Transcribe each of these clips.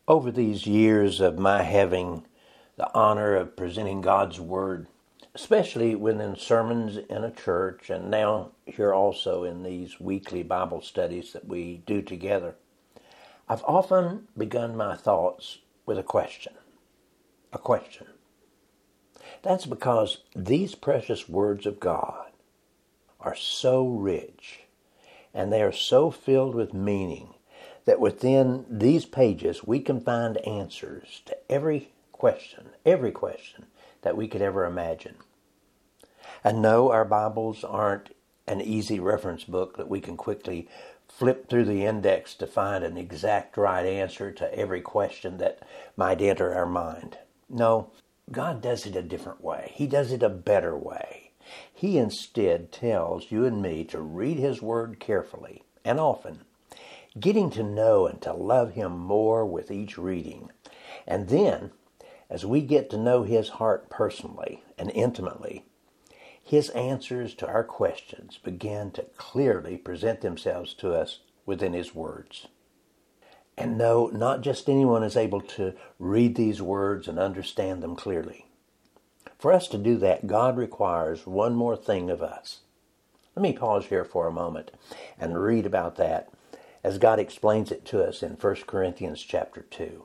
Over these years of my having the honor of presenting God's Word, especially within sermons in a church, and now here also in these weekly Bible studies that we do together, I've often begun my thoughts with a question. A question. That's because these precious words of God are so rich, and they are so filled with meaning, that within these pages we can find answers to every question that we could ever imagine. And no, our Bibles aren't an easy reference book that we can quickly flip through the index to find an exact right answer to every question that might enter our mind. No, God does it a different way. He does it a better way. He instead tells you and me to read His Word carefully and often, getting to know and to love Him more with each reading. And then, as we get to know His heart personally and intimately, His answers to our questions begin to clearly present themselves to us within His words. And no, not just anyone is able to read these words and understand them clearly. For us to do that, God requires one more thing of us. Let me pause here for a moment and read about that as God explains it to us in 1 Corinthians chapter 2.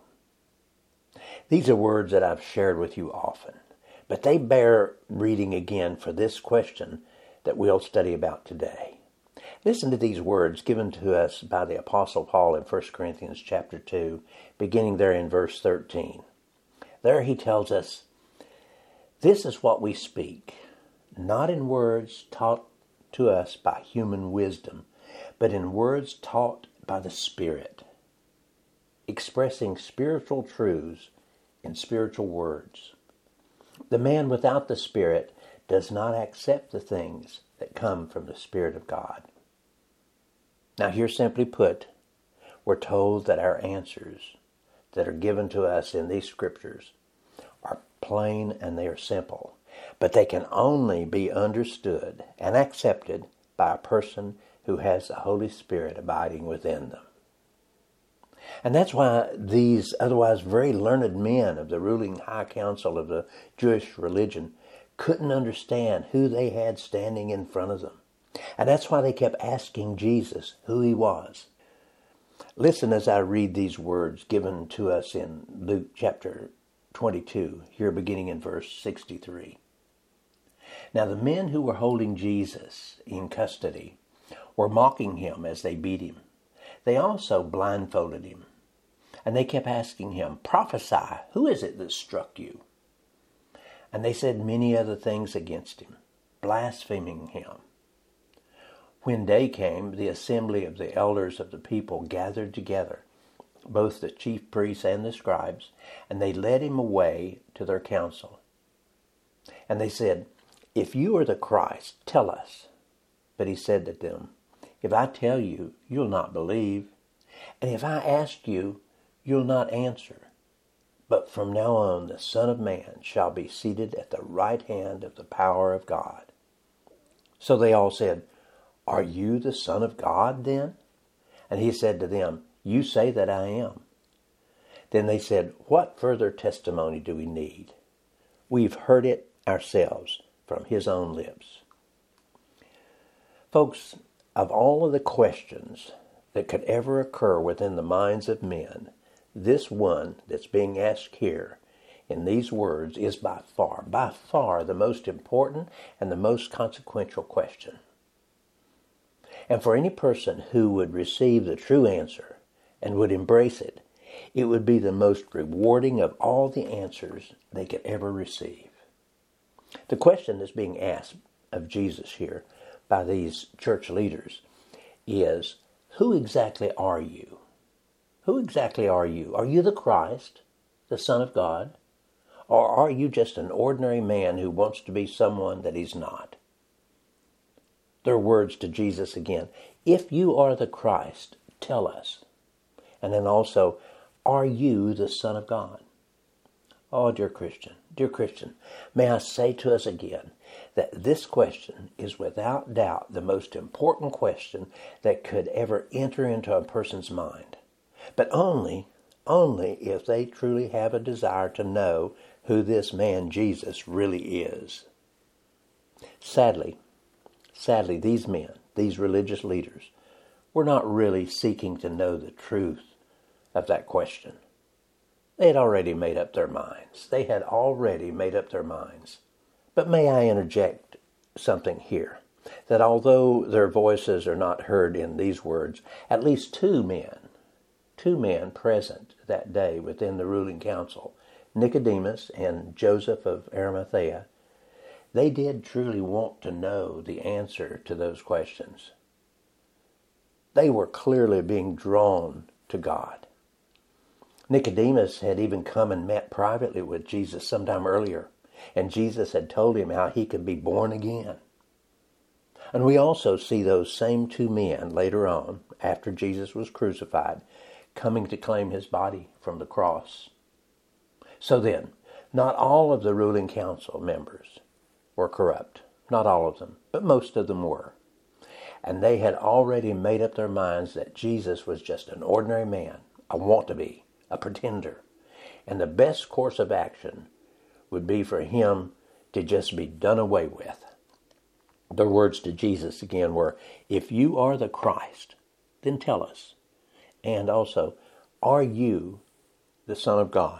These are words that I've shared with you often, but they bear reading again for this question that we'll study about today. Listen to these words given to us by the Apostle Paul in 1 Corinthians chapter 2, beginning there in verse 13. There he tells us, "This is what we speak, not in words taught to us by human wisdom, but in words taught by the Spirit, expressing spiritual truths in spiritual words. The man without the Spirit does not accept the things that come from the Spirit of God." Now here, simply put, we're told that our answers that are given to us in these scriptures are plain and they are simple, but they can only be understood and accepted by a person who has the Holy Spirit abiding within them. And that's why these otherwise very learned men of the ruling high council of the Jewish religion couldn't understand who they had standing in front of them. And that's why they kept asking Jesus who He was. Listen as I read these words given to us in Luke chapter 22, here beginning in verse 63. "Now the men who were holding Jesus in custody were mocking Him as they beat Him. They also blindfolded Him. And they kept asking Him, 'Prophesy, who is it that struck you?' And they said many other things against Him, blaspheming Him. When day came, the assembly of the elders of the people gathered together, both the chief priests and the scribes, and they led Him away to their council. And they said, 'If you are the Christ, tell us.' But He said to them, 'If I tell you, you'll not believe. And if I ask you, you'll not answer. But from now on, the Son of Man shall be seated at the right hand of the power of God.' So they all said, 'Are you the Son of God then?' And He said to them, 'You say that I am.' Then they said, 'What further testimony do we need? We've heard it ourselves from His own lips.'" Folks, of all of the questions that could ever occur within the minds of men, this one that's being asked here in these words is by far the most important and the most consequential question. And for any person who would receive the true answer and would embrace it, it would be the most rewarding of all the answers they could ever receive. The question that's being asked of Jesus here by these church leaders is, who exactly are you? Who exactly are you? Are you the Christ, the Son of God? Or are you just an ordinary man who wants to be someone that he's not? Their words to Jesus again, "If you are the Christ, tell us." And then also, "Are you the Son of God?" Oh, dear Christian, may I say to us again that this question is without doubt the most important question that could ever enter into a person's mind. But only only if they truly have a desire to know who this man Jesus really is. Sadly, these men, these religious leaders, were not really seeking to know the truth of that question. They had already made up their minds. But may I interject something here? That although their voices are not heard in these words, at least two men present that day within the ruling council, Nicodemus and Joseph of Arimathea, they did truly want to know the answer to those questions. They were clearly being drawn to God. Nicodemus had even come and met privately with Jesus sometime earlier, and Jesus had told him how he could be born again. And we also see those same two men later on, after Jesus was crucified, coming to claim his body from the cross. So then, not all of the ruling council members were corrupt. Not all of them, but most of them were. And they had already made up their minds that Jesus was just an ordinary man, a want-to-be, a pretender. And the best course of action would be for him to just be done away with. Their words to Jesus again were, "If you are the Christ, then tell us. And also, are you the Son of God?"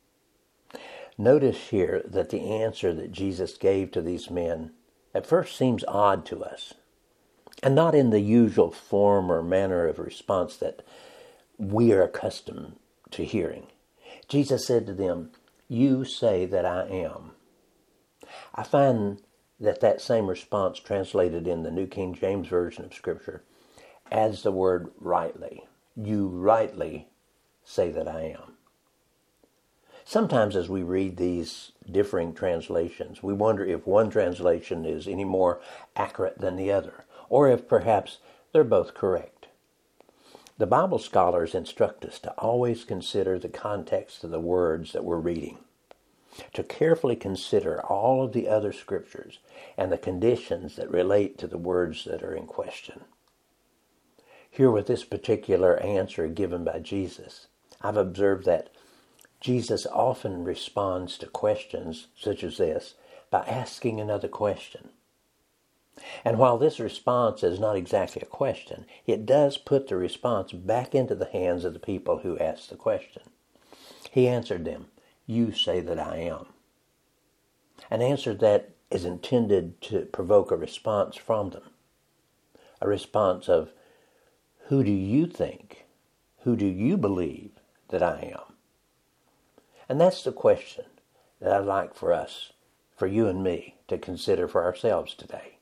Notice here that the answer that Jesus gave to these men at first seems odd to us, and not in the usual form or manner of response that we are accustomed to hearing. Jesus said to them, "You say that I am." I find that same response translated in the New King James Version of Scripture adds the word rightly. You rightly say that I am. Sometimes as we read these differing translations, we wonder if one translation is any more accurate than the other, or if perhaps they're both correct. The Bible scholars instruct us to always consider the context of the words that we're reading, to carefully consider all of the other scriptures and the conditions that relate to the words that are in question. Here with this particular answer given by Jesus, I've observed that Jesus often responds to questions such as this by asking another question. And while this response is not exactly a question, it does put the response back into the hands of the people who asked the question. He answered them, "You say that I am." An answer that is intended to provoke a response from them. A response of, "Who do you think? Who do you believe that I am?" And that's the question that I'd like for us, for you and me, to consider for ourselves today.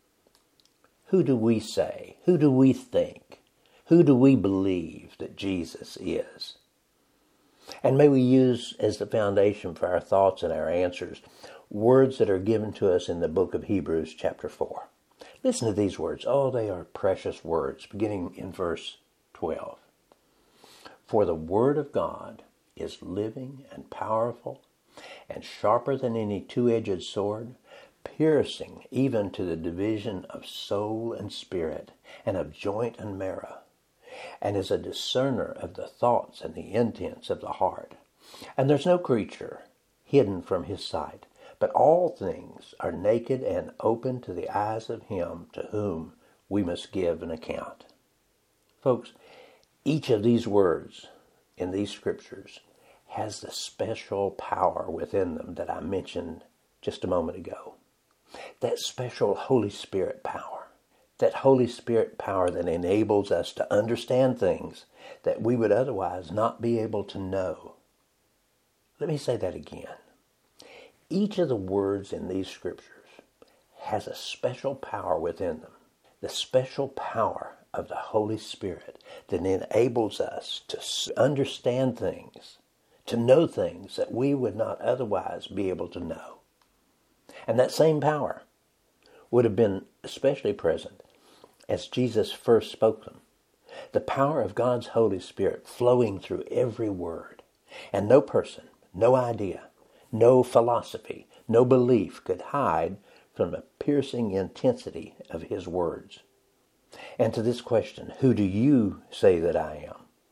Who do we say? Who do we think? Who do we believe that Jesus is? And may we use as the foundation for our thoughts and our answers words that are given to us in the book of Hebrews chapter 4. Listen to these words. Oh, they are precious words, beginning in verse 12. "For the word of God is living and powerful and sharper than any two-edged sword, piercing even to the division of soul and spirit and of joint and marrow, and is a discerner of the thoughts and the intents of the heart. And there's no creature hidden from his sight, but all things are naked and open to the eyes of him to whom we must give an account." Folks, each of these words in these scriptures has the special power within them that I mentioned just a moment ago. That special Holy Spirit power. That Holy Spirit power that enables us to understand things that we would otherwise not be able to know. Let me say that again. Each of the words in these scriptures has a special power within them. The special power of the Holy Spirit that enables us to understand things, to know things that we would not otherwise be able to know. And that same power would have been especially present as Jesus first spoke them. The power of God's Holy Spirit flowing through every word. And no person, no idea, no philosophy, no belief could hide from the piercing intensity of his words. And to this question, "Who do you say that I am?"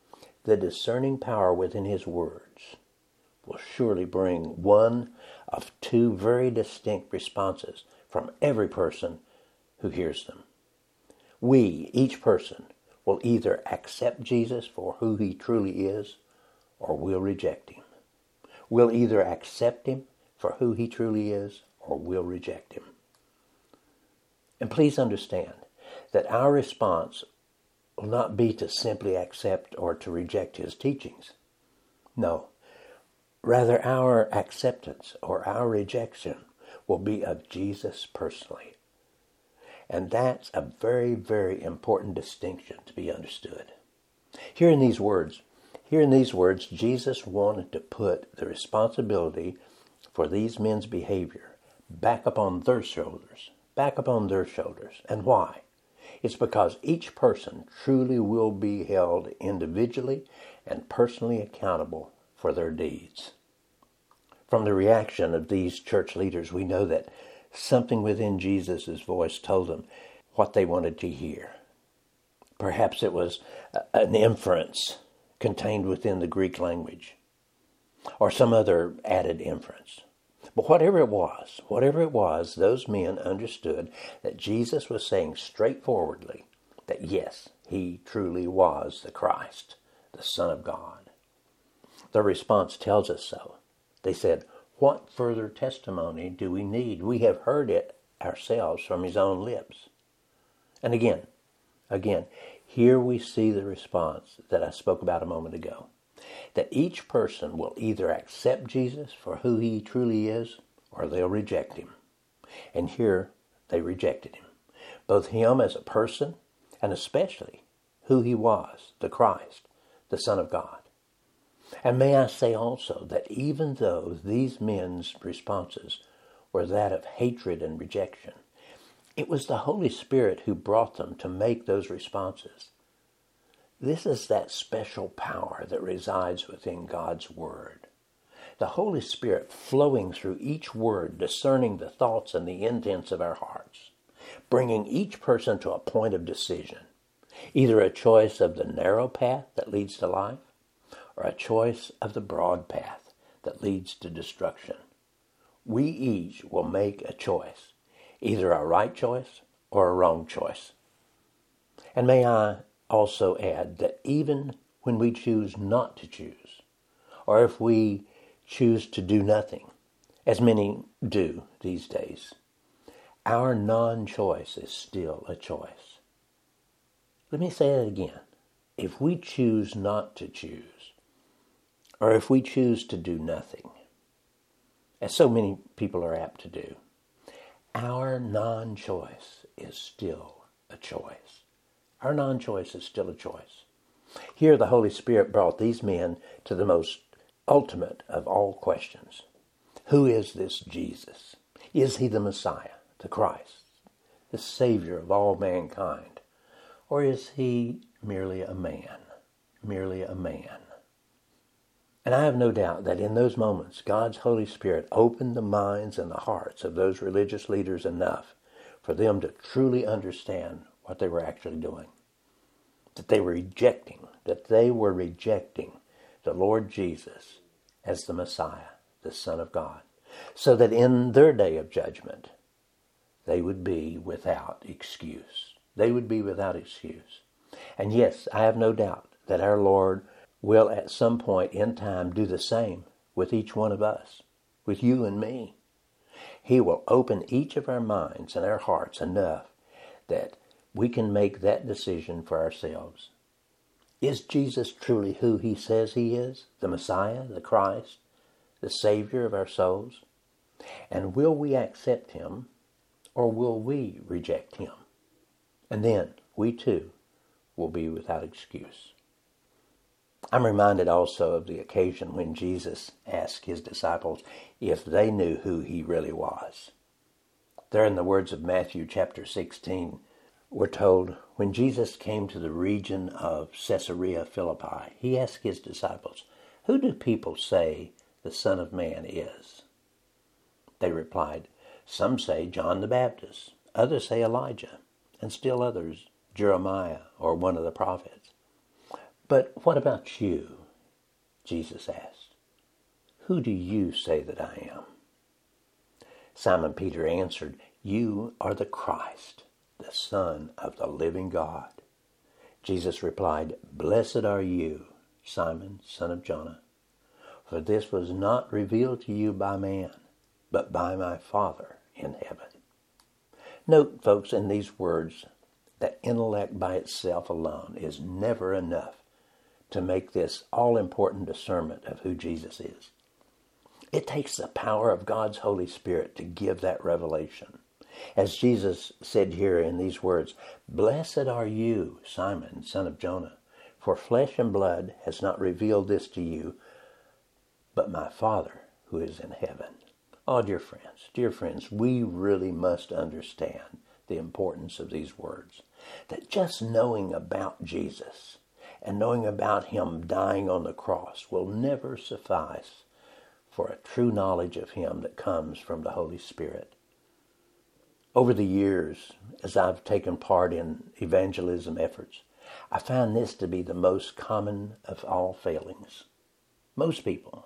the discerning power within his words will surely bring one of two very distinct responses from every person who hears them. We, each person, will either accept Jesus for who he truly is, or we'll reject him. We'll either accept him for who he truly is, or we'll reject him. And please understand that our response will not be to simply accept or to reject his teachings. No, rather our acceptance or our rejection will be of Jesus personally. And that's a very, very important distinction to be understood. Here in these words, Jesus wanted to put the responsibility for these men's behavior back upon their shoulders. And why? It's because each person truly will be held individually and personally accountable for their deeds. From the reaction of these church leaders, we know that something within Jesus' voice told them what they wanted to hear. Perhaps it was an inference contained within the Greek language, or some other added inference. But whatever it was, those men understood that Jesus was saying straightforwardly that yes, he truly was the Christ, the Son of God. Their response tells us so. They said, "What further testimony do we need? We have heard it ourselves from his own lips." And again, here we see the response that I spoke about a moment ago. That each person will either accept Jesus for who he truly is, or they'll reject him. And here they rejected him. Both him as a person, and especially who he was, the Christ, the Son of God. And may I say also that even though these men's responses were that of hatred and rejection, it was the Holy Spirit who brought them to make those responses. This is that special power that resides within God's Word. The Holy Spirit flowing through each word, discerning the thoughts and the intents of our hearts, bringing each person to a point of decision, either a choice of the narrow path that leads to life, or a choice of the broad path that leads to destruction. We each will make a choice, either a right choice or a wrong choice. And may I also add that even when we choose not to choose, or if we choose to do nothing, as many do these days, our non-choice is still a choice. Let me say it again. If we choose not to choose, or if we choose to do nothing, as so many people are apt to do, our non-choice is still a choice. Our non-choice is still a choice. Here the Holy Spirit brought these men to the most ultimate of all questions. Who is this Jesus? Is he the Messiah, the Christ, the Savior of all mankind? Or is he merely a man? Merely a man. And I have no doubt that in those moments, God's Holy Spirit opened the minds and the hearts of those religious leaders enough for them to truly understand what they were actually doing. That they were rejecting the Lord Jesus as the Messiah, the Son of God, so that in their day of judgment, they would be without excuse. They would be without excuse. And yes, I have no doubt that our Lord will at some point in time do the same with each one of us, with you and me. He will open each of our minds and our hearts enough that we can make that decision for ourselves. Is Jesus truly who he says he is? The Messiah, the Christ, the Savior of our souls? And will we accept him, or will we reject him? And then we too will be without excuse. I'm reminded also of the occasion when Jesus asked his disciples if they knew who he really was. There in the words of Matthew chapter 16, we're told, when Jesus came to the region of Caesarea Philippi, he asked his disciples, "Who do people say the Son of Man is?" They replied, "Some say John the Baptist, others say Elijah, and still others Jeremiah or one of the prophets." "But what about you?" Jesus asked. "Who do you say that I am?" Simon Peter answered, "You are the Christ, the Son of the living God." Jesus replied, "Blessed are you, Simon, son of Jonah, for this was not revealed to you by man, but by my Father in heaven." Note, folks, in these words, that intellect by itself alone is never enough to make this all-important discernment of who Jesus is. It takes the power of God's Holy Spirit to give that revelation. As Jesus said here in these words, "Blessed are you, Simon, son of Jonah, for flesh and blood has not revealed this to you, but my Father who is in heaven." Oh, dear friends, we really must understand the importance of these words. That just knowing about Jesus and knowing about him dying on the cross will never suffice for a true knowledge of him that comes from the Holy Spirit. Over the years, as I've taken part in evangelism efforts, I found this to be the most common of all failings. Most people,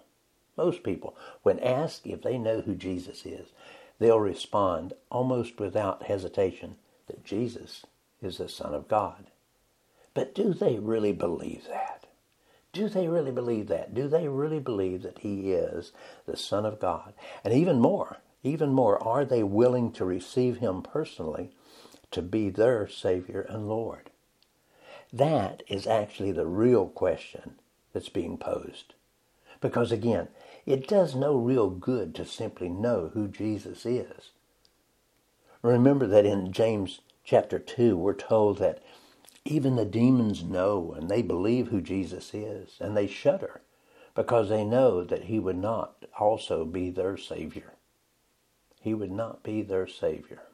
when asked if they know who Jesus is, they'll respond almost without hesitation that Jesus is the Son of God. But do they really believe that? Do they really believe that? Do they really believe that he is the Son of God? And even more, are they willing to receive him personally to be their Savior and Lord? That is actually the real question that's being posed. Because again, it does no real good to simply know who Jesus is. Remember that in James chapter 2, we're told that even the demons know and they believe who Jesus is, and they shudder because they know that he would not also be their Savior. He would not be their Savior.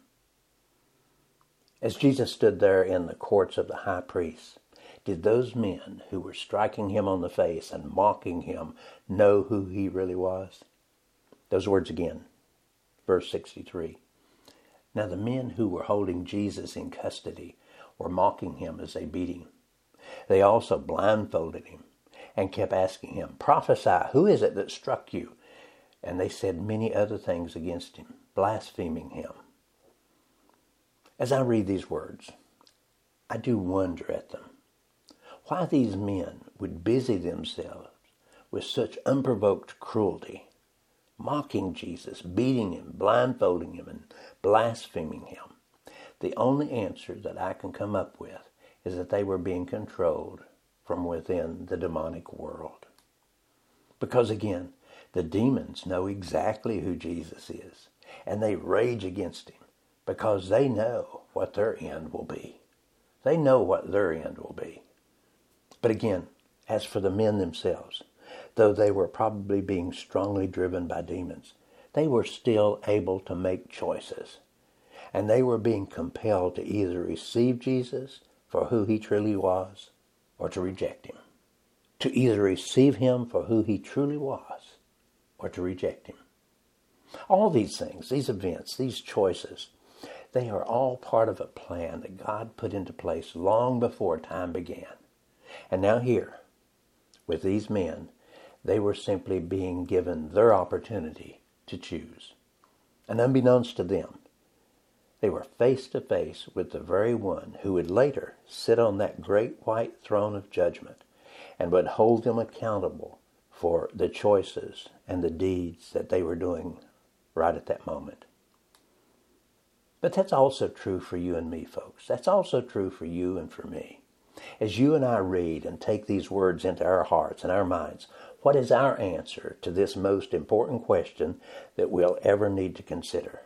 As Jesus stood there in the courts of the high priest, did those men who were striking him on the face and mocking him know who he really was? Those words again, verse 63. Now the men who were holding Jesus in custody were mocking him as they beat him. They also blindfolded him and kept asking him, "Prophesy, who is it that struck you?" And they said many other things against him, blaspheming him. As I read these words, I do wonder at them. Why these men would busy themselves with such unprovoked cruelty, mocking Jesus, beating him, blindfolding him, and blaspheming him. The only answer that I can come up with is that they were being controlled from within the demonic world. Because again, the demons know exactly who Jesus is, and they rage against him because they know what their end will be. They know what their end will be. But again, as for the men themselves, though they were probably being strongly driven by demons, they were still able to make choices. And they were being compelled to either receive Jesus for who he truly was or to reject him. To either receive him for who he truly was or to reject him. All these things, these events, these choices, they are all part of a plan that God put into place long before time began. And now here, with these men, they were simply being given their opportunity to choose. And unbeknownst to them, they were face to face with the very one who would later sit on that great white throne of judgment and would hold them accountable for the choices and the deeds that they were doing right at that moment. But that's also true for you and me, folks. That's also true for you and for me. As you and I read and take these words into our hearts and our minds, what is our answer to this most important question that we'll ever need to consider?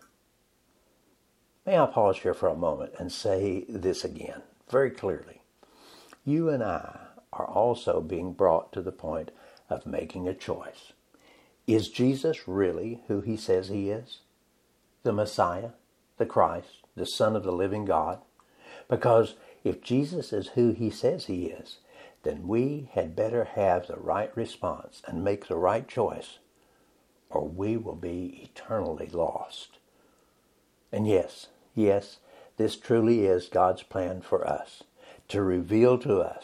May I pause here for a moment and say this again, very clearly. You and I are also being brought to the point of making a choice. Is Jesus really who he says he is? The Messiah, the Christ, the Son of the living God? Because if Jesus is who he says he is, then we had better have the right response and make the right choice, or we will be eternally lost. And yes, this truly is God's plan for us, to reveal to us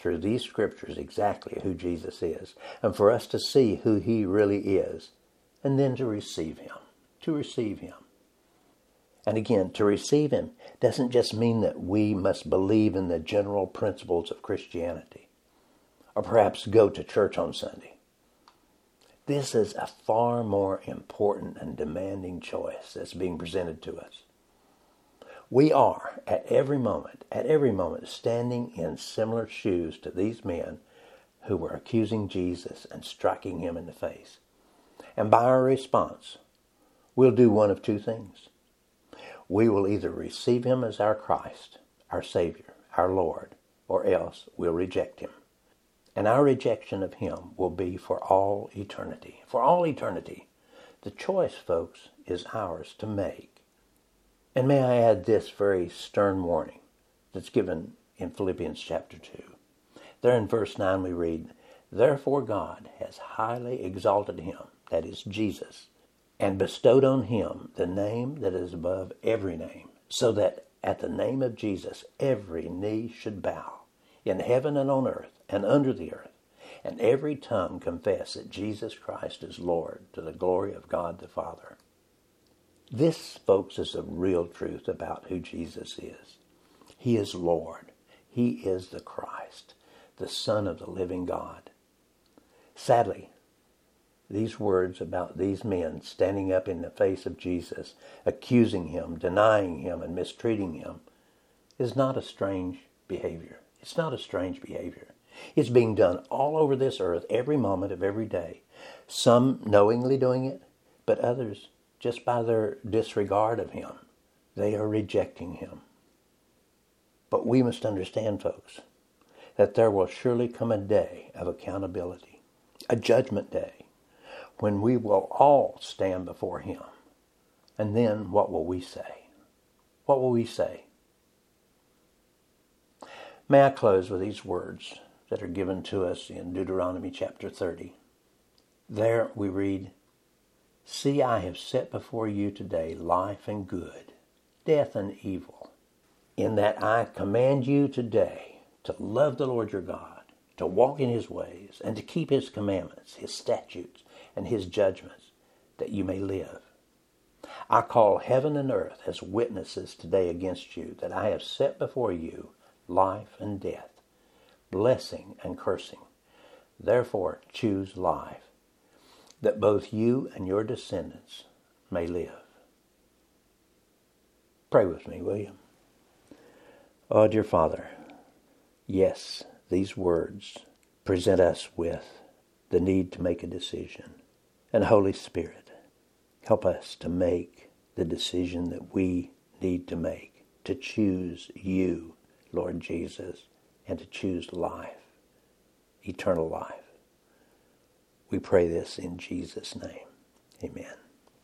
through these scriptures exactly who Jesus is, and for us to see who he really is, and then to receive him. To receive him. And again, to receive him doesn't just mean that we must believe in the general principles of Christianity, or perhaps go to church on Sunday. This is a far more important and demanding choice that's being presented to us. We are, at every moment, standing in similar shoes to these men who were accusing Jesus and striking him in the face. And by our response, we'll do one of two things. We will either receive him as our Christ, our Savior, our Lord, or else we'll reject him. And our rejection of him will be for all eternity. For all eternity. The choice, folks, is ours to make. And may I add this very stern warning that's given in Philippians chapter 2. There in verse 9 we read, "Therefore God has highly exalted him," that is Jesus, "and bestowed on him the name that is above every name, so that at the name of Jesus every knee should bow, in heaven and on earth and under the earth, and every tongue confess that Jesus Christ is Lord, to the glory of God the Father." This, folks, is the real truth about who Jesus is. He is Lord. He is the Christ, the Son of the living God. Sadly, these words about these men standing up in the face of Jesus, accusing him, denying him, and mistreating him, is not a strange behavior. It's not a strange behavior. It's being done all over this earth every moment of every day. Some knowingly doing it, but others just by their disregard of him. They are rejecting him. But we must understand, folks, that there will surely come a day of accountability, a judgment day, when we will all stand before him. And then what will we say? What will we say? May I close with these words that are given to us in Deuteronomy chapter 30. There we read, "See, I have set before you today life and good, death and evil, in that I command you today to love the Lord your God, to walk in his ways, and to keep his commandments, his statutes, and his judgments, that you may live. I call heaven and earth as witnesses today against you, that I have set before you life and death, blessing and cursing. Therefore choose life, that both you and your descendants may live." Pray with me, will you? Oh, dear Father, yes, these words present us with the need to make a decision. And Holy Spirit, help us to make the decision that we need to make, to choose you, Lord Jesus, and to choose life, eternal life. We pray this in Jesus' name. Amen.